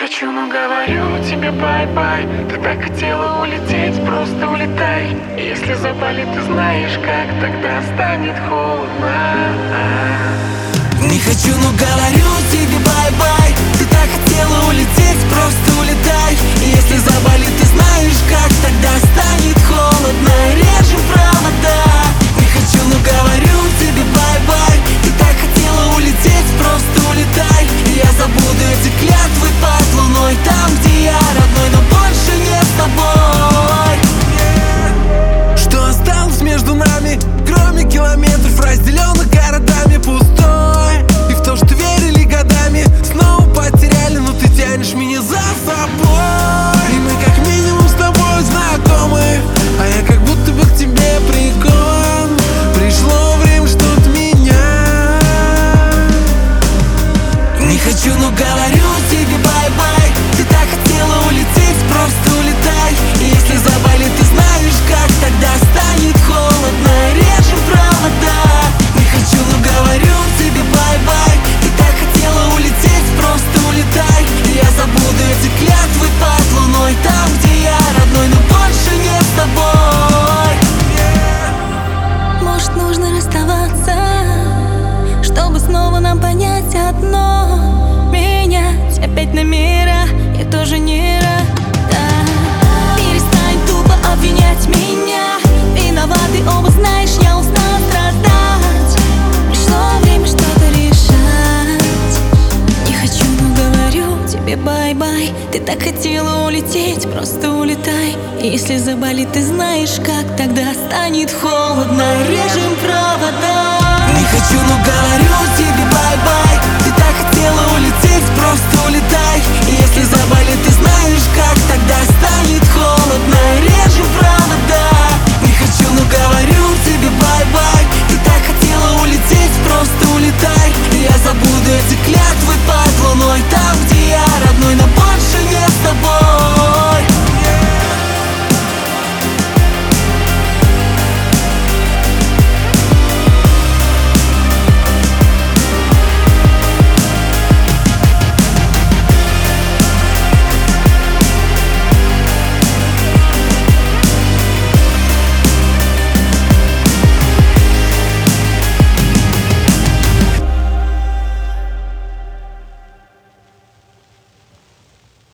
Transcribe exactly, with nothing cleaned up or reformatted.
хочу, но говорю тебе бай-бай. Ты так хотела улететь, просто улетай. Если заболит, ты знаешь как, тогда станет холодно. Не хочу, но говорю тебе бай-бай. Ты так хотела улететь, просто улетай. Если заболит, ты знаешь как, тогда станет холодно. Режем провода. Не хочу, но говорю тебе бай-бай. Ты так хотела улететь, просто улетай. Я забуду эти клятвы под луной, там, где я родной, но больше не с тобой. Что осталось между нами, кроме километров, разделенных городами, пустой? И в то, что верили годами, снова потеряли, но ты тянешь меня за собой. И мы как минимум с тобой знакомы, а я как будто бы к тебе прикован. Пришло время что-то менять. Не хочу, но говорю тебе бай-бай. Ты так хотела улететь, просто улетай. И если заболит, ты знаешь как, тогда станет холодно. Режем провода. Не хочу, но говорю тебе бай-бай. Ты так хотела улететь, просто улетай. Я забуду эти клятвы под луной, там, где я родной, но больше не с тобой. Может, нужно расставаться, чтобы снова нам понять одно: менять опять номера я тоже не рада. Перестань тупо обвинять меня, виноваты оба, знаешь, я устала страдать. Пришло время что-то решать. Не хочу, но говорю тебе бай-бай. Ты так хотела улететь, просто улетай. И если заболит, ты знаешь как, тогда станет холодно. Режем провода. Не хочу, но говорю тебе бай-бай. Ты так хотела улететь, просто улетай.